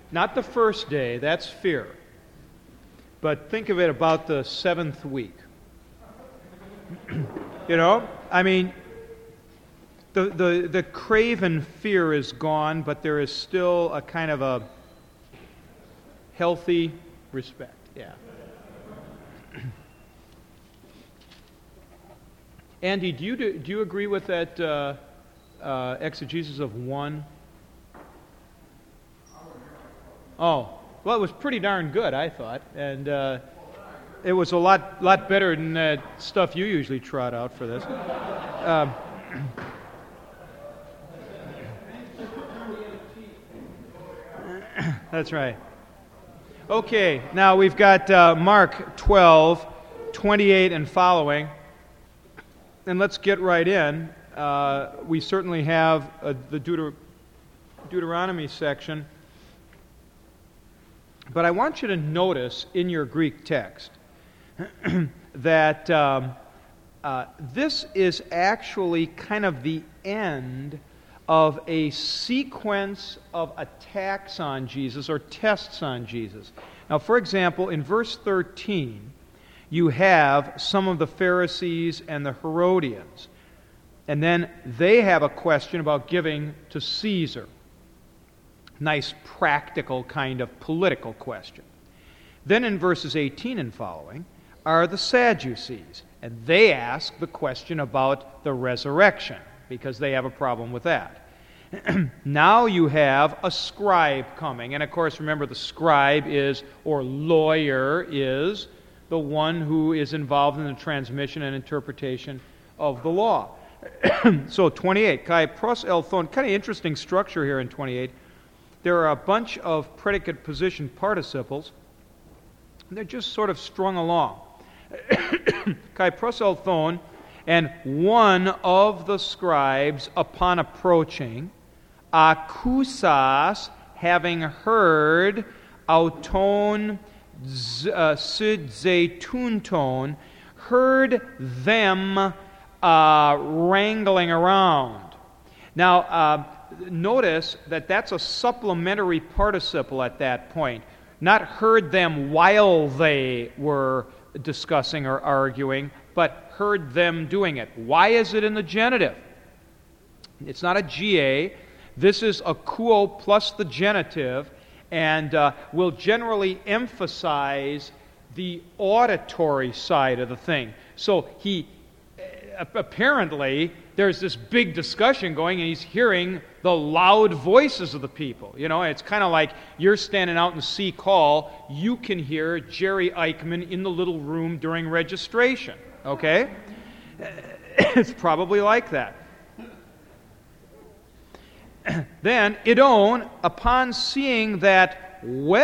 Not the first day, that's fear. But think of it about the 7th week. I mean, the craven fear is gone, but there is still a kind of a healthy respect. Yeah. Andy, do you agree with that exegesis of 1? Oh, well, it was pretty darn good, I thought, and it was a lot better than that stuff you usually trot out for this. That's right. Okay, now we've got Mark 12, 28 and following, and let's get right in. We certainly have the Deuteronomy section. But I want you to notice in your Greek text that this is actually kind of the end of a sequence of attacks on Jesus or tests on Jesus. Now, for example, in verse 13, you have some of the Pharisees and the Herodians. And then they have a question about giving to Caesar. Nice, practical kind of political question. Then in verses 18 and following are the Sadducees, and they ask the question about the resurrection, because they have a problem with that. Now you have a scribe coming, and of course, remember, the scribe is, or lawyer is, the one who is involved in the transmission and interpretation of the law. So 28, kai pros elthon, kind of interesting structure here in 28. There are a bunch of predicate position participles, and they're just sort of strung along. Kai proselthon, and one of the scribes, upon approaching, akusas, having heard, auton sid zaytunton, heard them wrangling around. Now, notice that that's a supplementary participle at that point. Not heard them while they were discussing or arguing, but heard them doing it. Why is it in the genitive? It's not a GA. This is a kuo plus the genitive, and will generally emphasize the auditory side of the thing. So he apparently there's this big discussion going, and he's hearing the loud voices of the people. It's kind of like you're standing out in Seek Hall. You can hear Jerry Eichmann in the little room during registration. Okay? It's probably like that. Then, Idon, upon seeing that,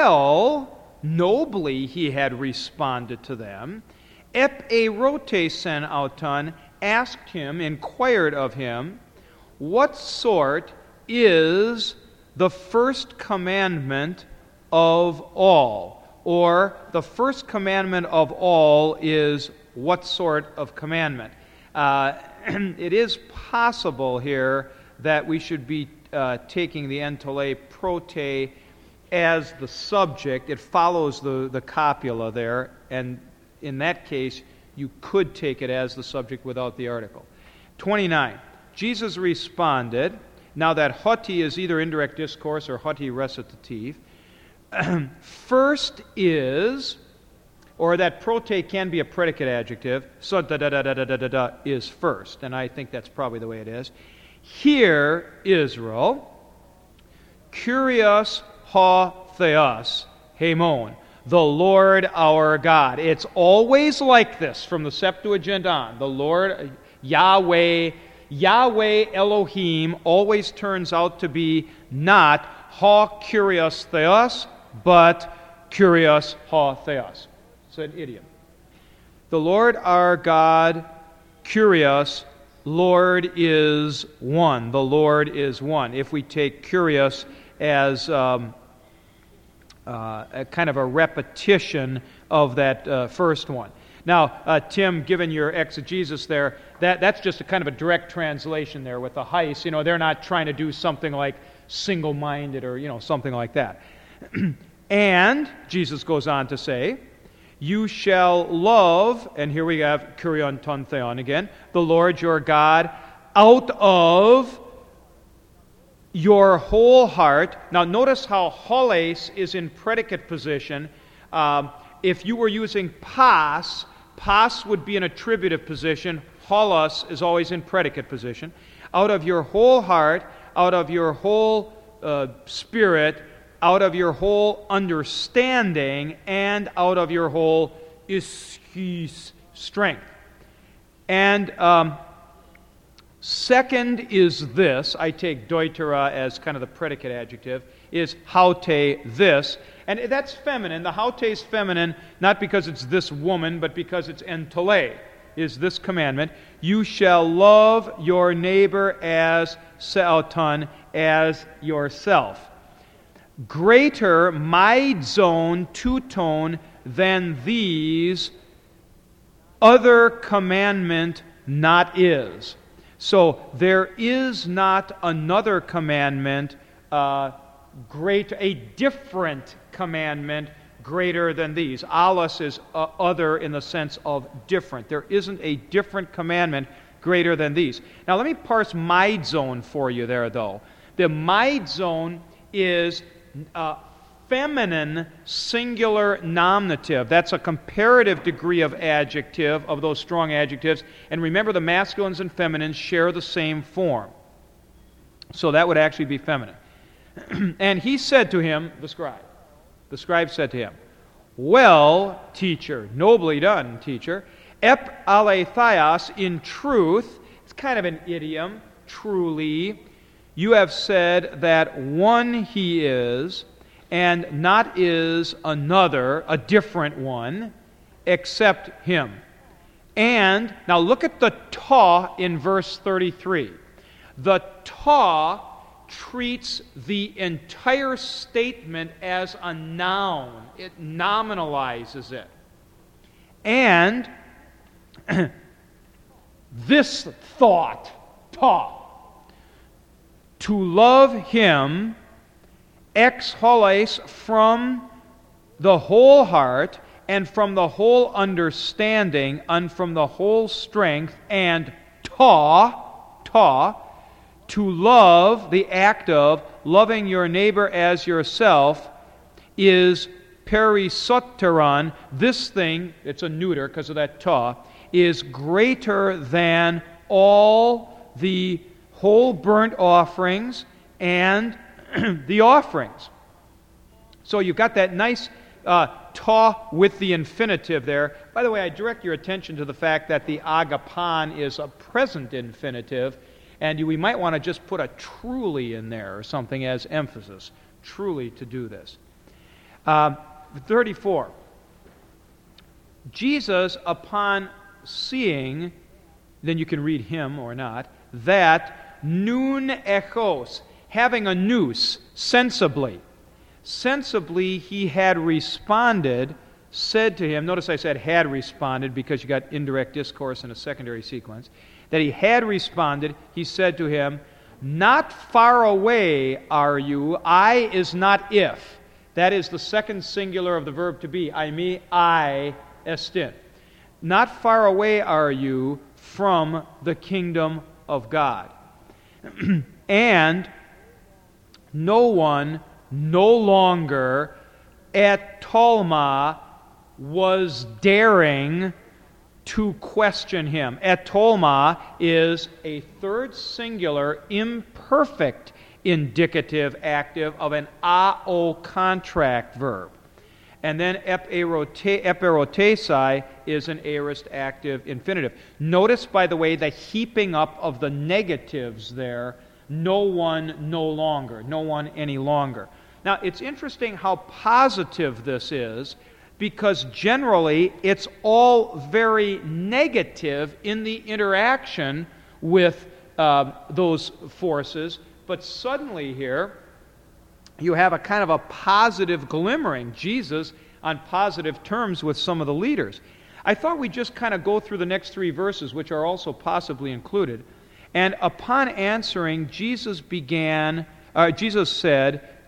nobly he had responded to them, ep erote sen auton, asked him, inquired of him, what sort is the first commandment of all? Or the first commandment of all is what sort of commandment? It is possible here that we should be taking the entole prote as the subject. It follows the copula there, and in that case, you could take it as the subject without the article. 29. Jesus responded. Now that hoti is either indirect discourse or hoti recitative. First is, or that prote can be a predicate adjective, so da is first, and I think that's probably the way it is. Hear, Israel, Kyrios ha theos, hemon, the Lord our God. It's always like this from the Septuagint on. The Lord, Yahweh Elohim always turns out to be not ha Kyrios theos, but Kyrios ha theos. It's an idiom. The Lord our God, Kyrios, Lord is one. The Lord is one. If we take Kyrios as a kind of a repetition of that first one. Now, Tim, given your exegesis there, that's just a kind of a direct translation there with the heis. They're not trying to do something like single-minded or, something like that. And, Jesus goes on to say, you shall love, and here we have kurion ton theon again, the Lord your God out of your whole heart. Now notice how holes is in predicate position. If you were using pas would be in attributive position. Holos is always in predicate position. Out of your whole heart, out of your whole spirit, out of your whole understanding, and out of your whole ischis, strength. And second is this, I take deutera as kind of the predicate adjective, is haute, this. And that's feminine. The haute is feminine, not because it's this woman, but because it's entole, is this commandment. You shall love your neighbor as seauton, as yourself. Greater maidzon, tuton, than these other commandment not is. So there is not another commandment, a different commandment greater than these. Alus is other in the sense of different. There isn't a different commandment greater than these. Now let me parse maidzon for you there, though. The maidzon is feminine singular nominative. That's a comparative degree of adjective, of those strong adjectives. And remember, the masculines and feminines share the same form. So that would actually be feminine. And he said to him, the scribe said to him, well, teacher, nobly done, teacher, ep aletheos, in truth, it's kind of an idiom, truly, you have said that one he is, and not is another, a different one, except him. And, now look at the ta in verse 33. The ta treats the entire statement as a noun. It nominalizes it. And this thought, ta, to love him ex holes, from the whole heart and from the whole understanding and from the whole strength, and ta, to love, the act of loving your neighbor as yourself, is perisoteron. This thing, it's a neuter because of that ta, is greater than all the whole burnt offerings and the offerings. So you've got that nice ta with the infinitive there. By the way, I direct your attention to the fact that the agapan is a present infinitive, and we might want to just put a truly in there or something as emphasis. Truly to do this. 34. Jesus, upon seeing, then you can read him or not, that nun echos, having a nous, sensibly. Sensibly he had responded, said to him, notice I said had responded because you got indirect discourse in a secondary sequence, that he had responded, he said to him, not far away are you, I is not if. That is the second singular of the verb to be, I estin. Not far away are you from the kingdom of God. And no one no longer at Tolma was daring to question him. At Tolma is a third singular imperfect indicative active of an ao contract verb. And then eperotesai is an aorist active infinitive. Notice, by the way, the heaping up of the negatives there. No one no longer. No one any longer. Now, it's interesting how positive this is, because generally it's all very negative in the interaction with those forces. But suddenly here, you have a kind of a positive glimmering. Jesus on positive terms with some of the leaders. I thought we'd just kind of go through the next three verses, which are also possibly included. And upon answering, Jesus said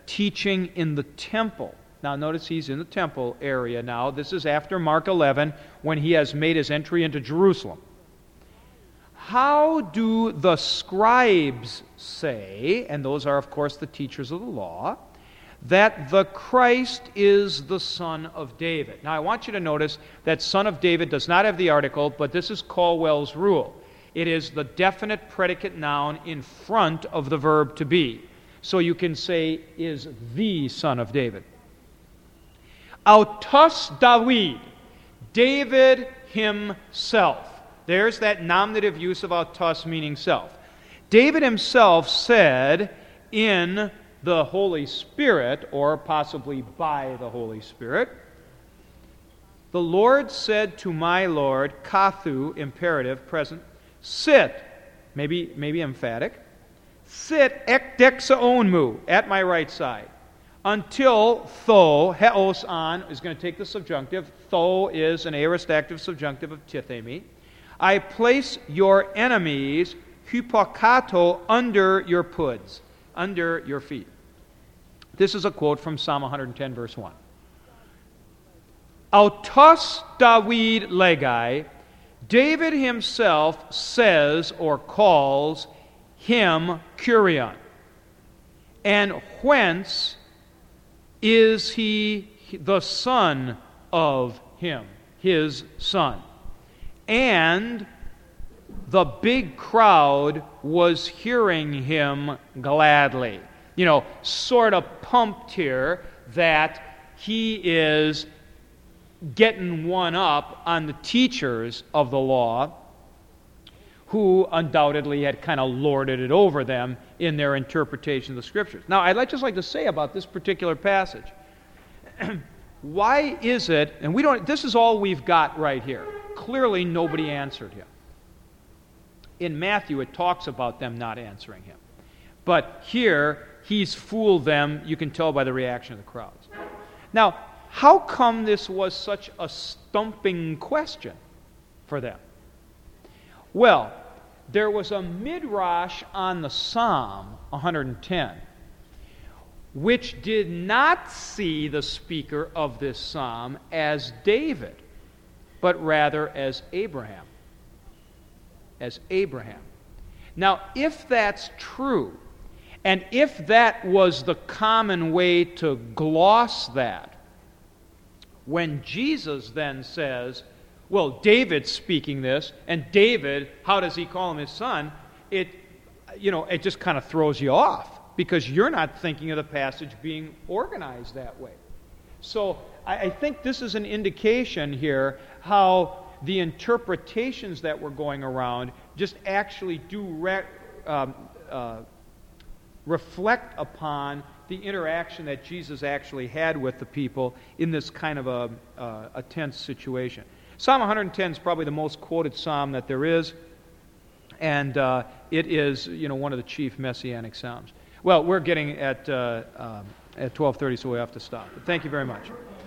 teaching in the temple. Now notice he's in the temple area now. This is after Mark 11 when he has made his entry into Jerusalem. How do the scribes say, and those are of course the teachers of the law, that the Christ is the Son of David? Now I want you to notice that Son of David does not have the article, but this is Caldwell's rule. It is the definite predicate noun in front of the verb to be. So you can say, is the Son of David. Autos David, David himself. There's that nominative use of autos, meaning self. David himself said in the Holy Spirit, or possibly by the Holy Spirit, the Lord said to my Lord, kathu, imperative, present, sit, maybe emphatic, sit ek dexaonmu, at my right side, until tho, heos on, is going to take the subjunctive, tho is an aorist active subjunctive of tithemi, I place your enemies, hypokato, under your puds, under your feet. This is a quote from Psalm 110, verse 1. Autos David legai, David himself says or calls him Kurion. And whence is he the son of him, his son? And the big crowd was hearing him gladly. You know, sort of pumped here that he is getting one up on the teachers of the law, who undoubtedly had kind of lorded it over them in their interpretation of the Scriptures. Now, I'd just like to say about this particular passage, why is it, and this is all we've got right here. Clearly, nobody answered him. In Matthew, it talks about them not answering him. But here, he's fooled them, you can tell by the reaction of the crowds. Now, how come this was such a stumping question for them? Well, there was a midrash on the Psalm 110, which did not see the speaker of this psalm as David, but rather as Abraham. As Abraham. Now, if that's true, and if that was the common way to gloss that, when Jesus then says, well, David's speaking this, and David, how does he call him his son? It just kind of throws you off, because you're not thinking of the passage being organized that way. So I think this is an indication here how the interpretations that were going around just actually do reflect upon the interaction that Jesus actually had with the people in this kind of a tense situation. Psalm 110 is probably the most quoted psalm that there is, and it is, one of the chief messianic psalms. Well, we're getting at 12:30, so we have to stop. But thank you very much.